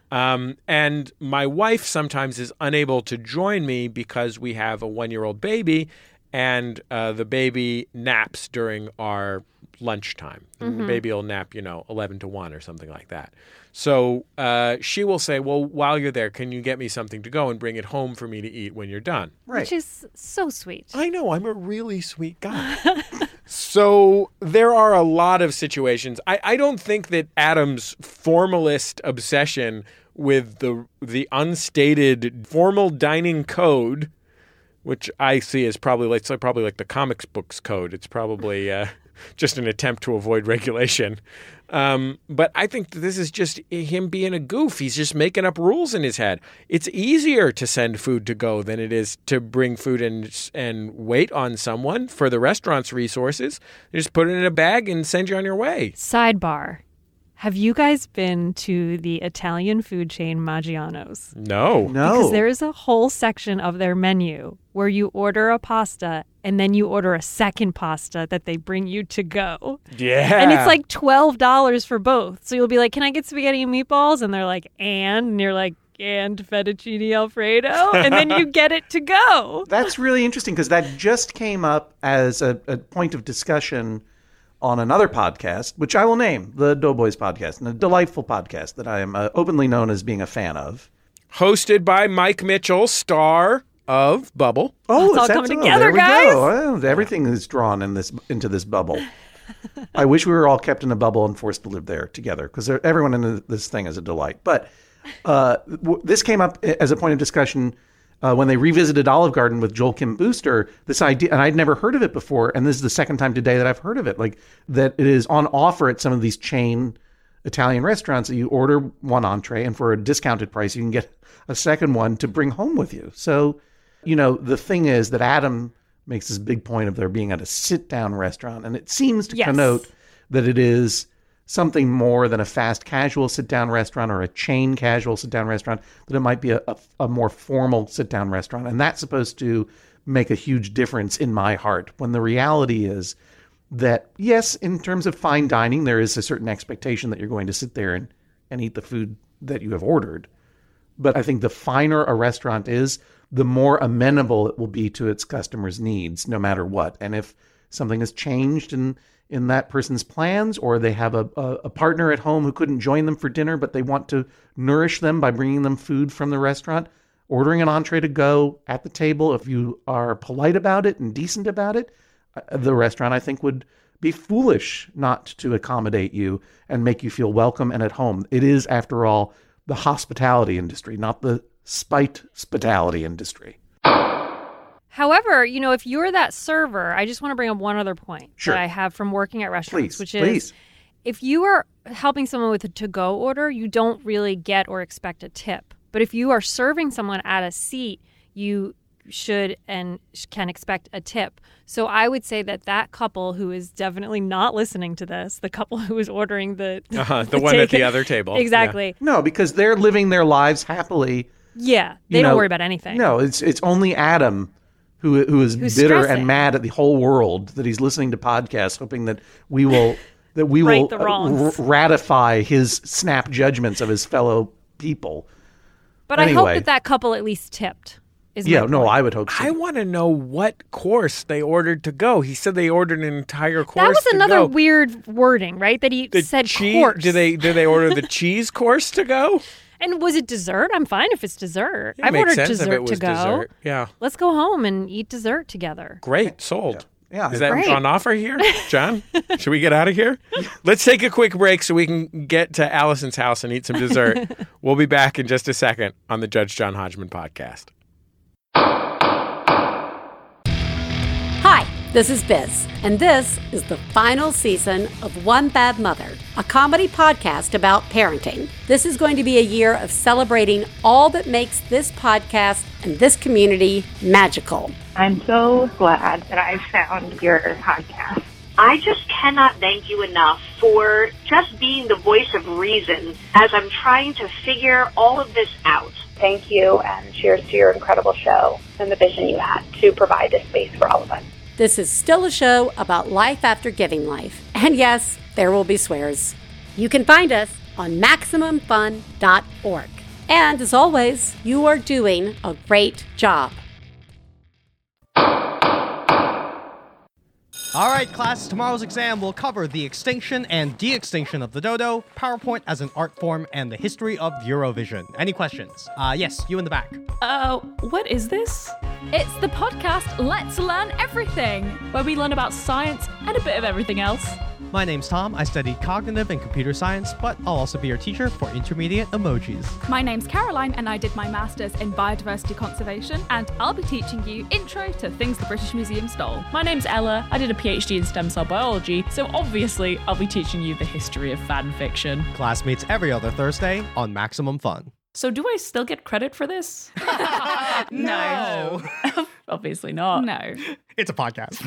And my wife sometimes is unable to join me because we have a 1-year-old baby, and the baby naps during our lunchtime. The baby will nap, 11 to 1 or something like that. So she will say, well, while you're there, can you get me something to go and bring it home for me to eat when you're done? Right. Which is so sweet. I know. I'm a really sweet guy. So there are a lot of situations. I don't think that Adam's formalist obsession with the unstated formal dining code, which I see as probably like the comics books code. It's probably just an attempt to avoid regulation. But I think that this is just him being a goof. He's just making up rules in his head. It's easier to send food to go than it is to bring food and wait on someone for the restaurant's resources. You just put it in a bag and send you on your way. Sidebar. Have you guys been to the Italian food chain Maggiano's? No. Because there is a whole section of their menu where you order a pasta and then you order a second pasta that they bring you to go. Yeah. And it's like $12 for both. So you'll be like, can I get spaghetti and meatballs? And they're like, and you're like, and fettuccine Alfredo, and then you get it to go. That's really interesting because that just came up as a point of discussion on another podcast, which I will name the Doughboys podcast, and a delightful podcast that I am openly known as being a fan of. Hosted by Mike Mitchell, star of Bubble. Oh, it's all coming together, there we guys. go. Oh, everything is drawn into this bubble. I wish we were all kept in a bubble and forced to live there together, because everyone in this thing is a delight. But this came up as a point of discussion when they revisited Olive Garden with Joel Kim Booster. This idea, and I'd never heard of it before, and this is the second time today that I've heard of it. Like that, it is on offer at some of these chain Italian restaurants that you order one entree, and for a discounted price, you can get a second one to bring home with you. So, the thing is that Adam makes this big point of there being at a sit-down restaurant, and it seems to connote that it is something more than a fast casual sit-down restaurant or a chain casual sit-down restaurant, that it might be a more formal sit-down restaurant. And that's supposed to make a huge difference in my heart, when the reality is that, yes, in terms of fine dining, there is a certain expectation that you're going to sit there and eat the food that you have ordered. But I think the finer a restaurant is, the more amenable it will be to its customers' needs, no matter what. And if something has changed in that person's plans, or they have a partner at home who couldn't join them for dinner, but they want to nourish them by bringing them food from the restaurant, ordering an entree to go at the table, if you are polite about it and decent about it, the restaurant, I think, would be foolish not to accommodate you and make you feel welcome and at home. It is, after all, the hospitality industry, not the spite-spitality industry. However, if you're that server, I just want to bring up one other point that I have from working at restaurants, which is if you are helping someone with a to-go order, you don't really get or expect a tip. But if you are serving someone at a seat, you should and can expect a tip. So I would say that couple who is definitely not listening to this, the couple who is ordering the one at the other table. Exactly. Yeah. No, because they're living their lives happily. Yeah, they don't worry about anything. No, it's only Adam who is bitter stressing and mad at the whole world, that he's listening to podcasts, hoping that we will Right the wrongs. Ratify his snap judgments of his fellow people. But anyway. I hope that couple at least tipped. I would hope so. I want to know what course they ordered to go. He said they ordered an entire course. That was to another go. weird wording, right? That he said course. Did they order the cheese course to go? And was it dessert? I'm fine if it's dessert. It I've makes ordered sense dessert if it was to go. Dessert. Yeah. Let's go home and eat dessert together. Great. Sold. Yeah. Is that Great. on offer here, John? Should we get out of here? Let's take a quick break so we can get to Allison's house and eat some dessert. We'll be back in just a second on the Judge John Hodgman podcast. Hi, this is Biz, and this is the final season of One Bad Mother, a comedy podcast about parenting. This is going to be a year of celebrating all that makes this podcast and this community magical. I'm so glad that I found your podcast. I just cannot thank you enough for just being the voice of reason as I'm trying to figure all of this out. Thank you, and cheers to your incredible show and the vision you had to provide this space for all of us. This is still a show about life after giving life. And yes, there will be swears. You can find us on MaximumFun.org. And as always, you are doing a great job. All right, class, tomorrow's exam will cover the extinction and de-extinction of the dodo, PowerPoint as an art form, and the history of Eurovision. Any questions? Yes, you in the back. What is this? It's the podcast Let's Learn Everything, where we learn about science and a bit of everything else. My name's Tom. I studied cognitive and computer science, but I'll also be your teacher for intermediate emojis. My name's Caroline, and I did my master's in biodiversity conservation, and I'll be teaching you intro to things the British Museum stole. My name's Ella. I did a PhD in stem cell biology, so obviously I'll be teaching you the history of fan fiction. Class meets every other Thursday on Maximum Fun. So do I still get credit for this? No. Obviously not. No. It's a podcast.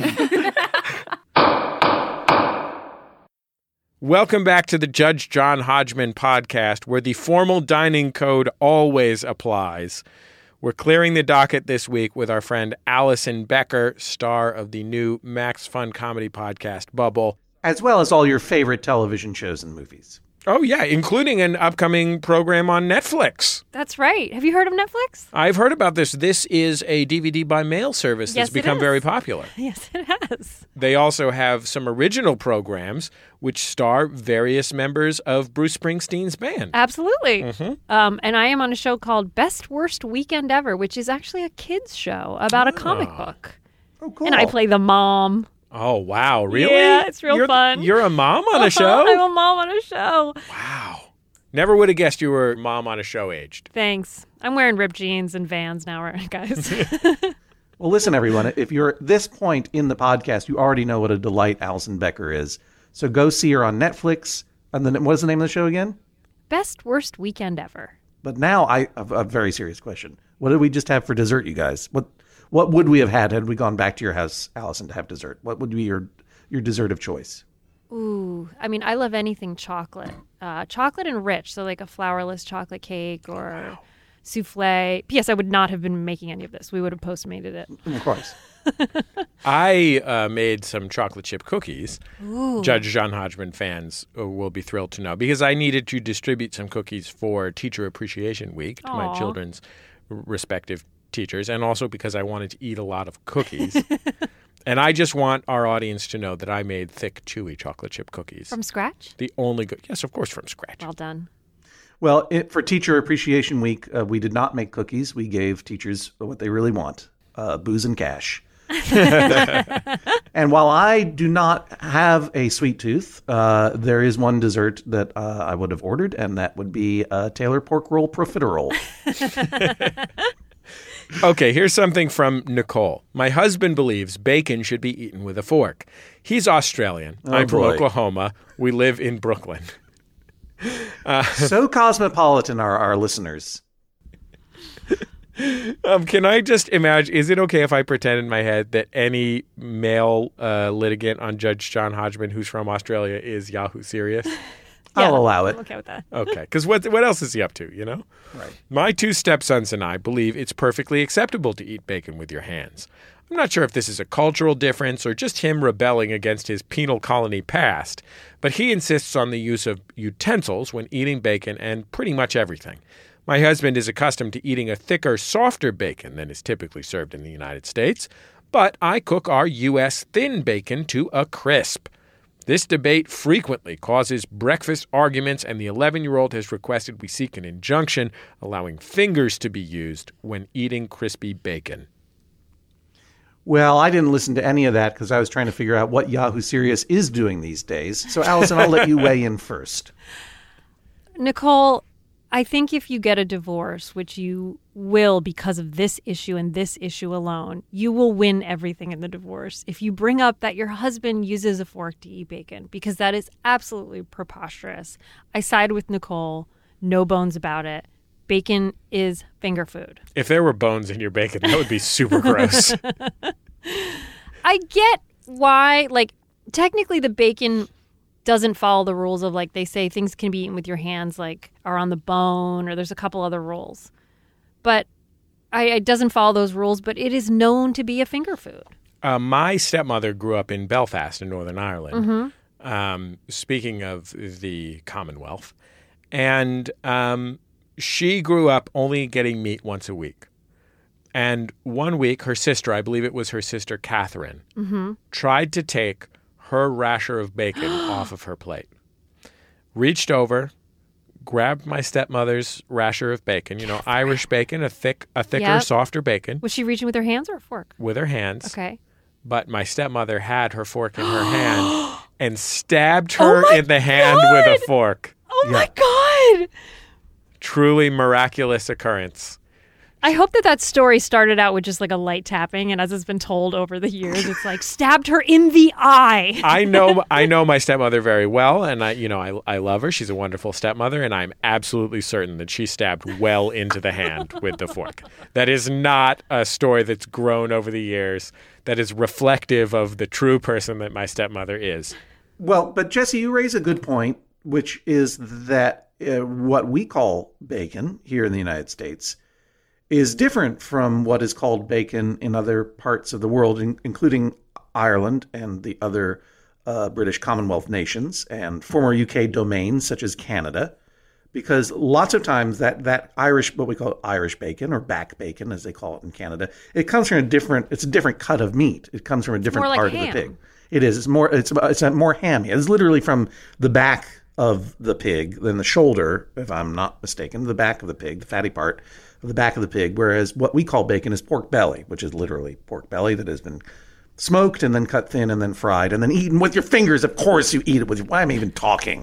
Welcome back to the Judge John Hodgman podcast, where the formal dining code always applies. We're clearing the docket this week with our friend Allison Becker, star of the new Max Fun comedy podcast, Bubble. As well as all your favorite television shows and movies. Oh, yeah, including an upcoming program on Netflix. That's right. Have you heard of Netflix? I've heard about this. This is a DVD by mail service that's Yes, it become is. very popular. Yes, it has. They also have some original programs which star various members of Bruce Springsteen's band. Absolutely. Mm-hmm. And I am on a show called Best Worst Weekend Ever, which is actually a kids show about a comic book. Oh, cool. And I play the mom. Oh, wow. Really? Yeah, it's real You're- fun. You're a mom on a show? I'm a mom on a show. Wow. Never would have guessed you were mom on a show aged. Thanks. I'm wearing ripped jeans and Vans now, right, guys? Well, listen, everyone. If you're at this point in the podcast, you already know what a delight Alison Becker is. So go see her on Netflix. And then what's the name of the show again? Best Worst Weekend Ever. But now I have a very serious question. What did we just have for dessert, you guys? What would we have had we gone back to your house, Allison, to have dessert? What would be your dessert of choice? Ooh, I mean, I love anything chocolate. Chocolate and rich, so like a flourless chocolate cake or souffle. P.S. I would not have been making any of this. We would have Postmated it. Of course. I made some chocolate chip cookies. Ooh. Judge John Hodgman fans will be thrilled to know because I needed to distribute some cookies for Teacher Appreciation Week to my Aw. children's respective teachers, and also because I wanted to eat a lot of cookies. And I just want our audience to know that I made thick, chewy chocolate chip cookies. From scratch? The only good, yes, of course, from scratch. Well done. Well, for Teacher Appreciation Week, we did not make cookies. We gave teachers what they really want, booze and cash. And while I do not have a sweet tooth, there is one dessert that I would have ordered, and that would be a Taylor pork roll profiterole. Okay, here's something from Nicole. My husband believes bacon should be eaten with a fork. He's Australian. Oh, I'm from boy. Oklahoma. We live in Brooklyn. So cosmopolitan are our listeners. Can I just imagine, is it okay if I pretend in my head that any male litigant on Judge John Hodgman who's from Australia is Yahoo Serious? I'll allow it. I'm okay with that. Okay, because what else is he up to, you know? Right. My two stepsons and I believe it's perfectly acceptable to eat bacon with your hands. I'm not sure if this is a cultural difference or just him rebelling against his penal colony past, but he insists on the use of utensils when eating bacon and pretty much everything. My husband is accustomed to eating a thicker, softer bacon than is typically served in the United States, but I cook our U.S. thin bacon to a crisp. This debate frequently causes breakfast arguments, and the 11-year-old has requested we seek an injunction allowing fingers to be used when eating crispy bacon. Well, I didn't listen to any of that because I was trying to figure out what Yahoo Serious is doing these days. So, Allison, I'll let you weigh in first. Nicole, I think if you get a divorce, which you will because of this issue and this issue alone, you will win everything in the divorce if you bring up that your husband uses a fork to eat bacon, because that is absolutely preposterous. I side with Nicole. No bones about it. Bacon is finger food. If there were bones in your bacon, that would be super gross. I get why, like, technically the bacon doesn't follow the rules of, like, they say things can be eaten with your hands, like, are on the bone, or there's a couple other rules. But it doesn't follow those rules, but it is known to be a finger food. My stepmother grew up in Belfast in Northern Ireland, Mm-hmm. speaking of the Commonwealth. And she grew up only getting meat once a week. And one week, her sister, I believe it was her sister Catherine, tried to take her rasher of bacon off of her plate. Reached over, grabbed my stepmother's rasher of bacon, Irish bacon, a thicker, Yep. softer bacon, Was she reaching with her hands or a fork? with her hands. Okay. But my stepmother had her fork in her hand and stabbed her my in the hand with a fork. Oh, my God. Truly miraculous occurrence. I hope that story started out with just like a light tapping, and as it's been told over the years, it's like stabbed her in the eye. I know my stepmother very well, and I love her. She's a wonderful stepmother, and I'm absolutely certain that she stabbed well into the hand with the fork. That is not a story that's grown over the years. That is reflective of the true person that my stepmother is. Well, but Jesse, you raise a good point, which is that what we call bacon here in the United States is different from what is called bacon in other parts of the world, including Ireland and the other British Commonwealth nations and former UK domains such as Canada, because lots of times that Irish, what we call Irish bacon or back bacon, as they call it in Canada, it comes from it's a different cut of meat. It comes from a different more like part ham. of the pig. It is. It's more hammy. It's literally from the back of the pig than the shoulder, if I'm not mistaken, the back of the pig, the fatty part of the back of the pig, whereas what we call bacon is pork belly, which is literally pork belly that has been smoked and then cut thin and then fried and then eaten with your fingers. Of course you eat it with your... Why am I even talking?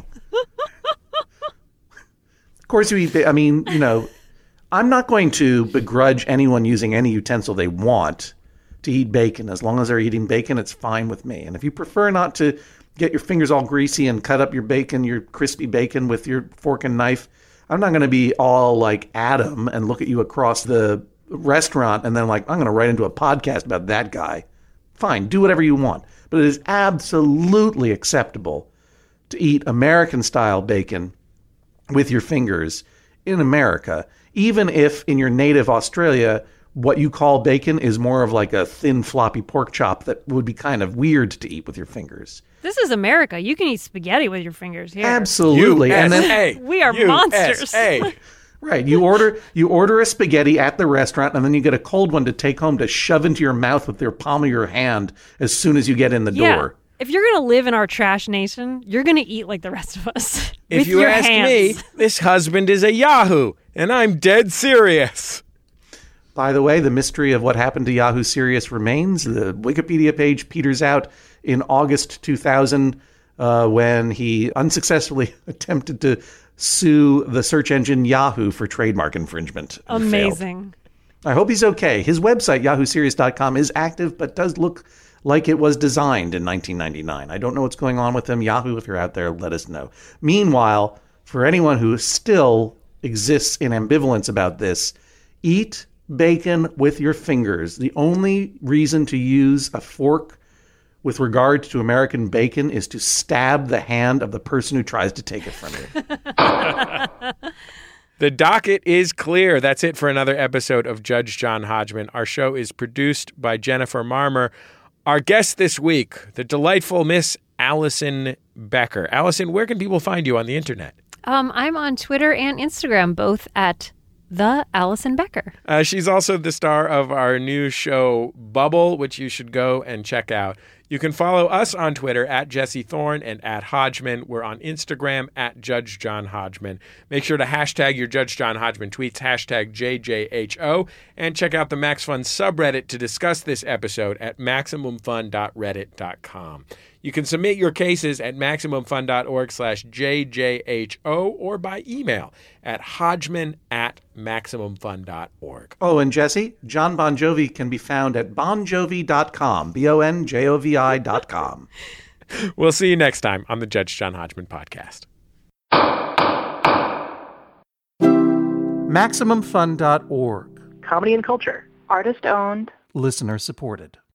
Of course you eat... I mean, I'm not going to begrudge anyone using any utensil they want to eat bacon. As long as they're eating bacon, it's fine with me. And if you prefer not to get your fingers all greasy and cut up your bacon, your crispy bacon with your fork and knife, I'm not going to be all like Adam and look at you across the restaurant and then I'm going to write into a podcast about that guy. Fine, do whatever you want. But it is absolutely acceptable to eat American-style bacon with your fingers in America, even if in your native Australia, what you call bacon is more of like a thin, floppy pork chop that would be kind of weird to eat with your fingers. This is America. You can eat spaghetti with your fingers here. Absolutely. USA. And then We are monsters. right, you order a spaghetti at the restaurant, and then you get a cold one to take home to shove into your mouth with your palm of your hand as soon as you get in the door. If you're going to live in our trash nation, you're going to eat like the rest of us. If with you your ask hands. me, this husband is a Yahoo, and I'm dead serious. By the way, the mystery of what happened to Yahoo Serious remains. The Wikipedia page peters out in August 2000 when he unsuccessfully attempted to sue the search engine Yahoo for trademark infringement. Amazing. I hope he's okay. His website, YahooSerious.com, is active, but does look like it was designed in 1999. I don't know what's going on with him. Yahoo, if you're out there, let us know. Meanwhile, for anyone who still exists in ambivalence about this, eat bacon with your fingers. The only reason to use a fork with regard to American bacon is to stab the hand of the person who tries to take it from you. The docket is clear. That's it for another episode of Judge John Hodgman. Our show is produced by Jennifer Marmer. Our guest this week, the delightful Miss Alison Becker. Alison, where can people find you on the internet? I'm on Twitter and Instagram, both at the Alison Becker. She's also the star of our new show, Bubble, which you should go and check out. You can follow us on Twitter at Jesse Thorne and at Hodgman. We're on Instagram at Judge John Hodgman. Make sure to hashtag your Judge John Hodgman tweets, hashtag JJHO, and check out the Max Fun subreddit to discuss this episode at MaximumFun.reddit.com. You can submit your cases at MaximumFun.org/JJHO or by email at Hodgman@MaximumFun.org. Oh, and Jesse, John Bon Jovi can be found at bonjovi.com, BONJOVI.com. We'll see you next time on the Judge John Hodgman podcast. MaximumFun.org. Comedy and culture. Artist owned. Listener supported.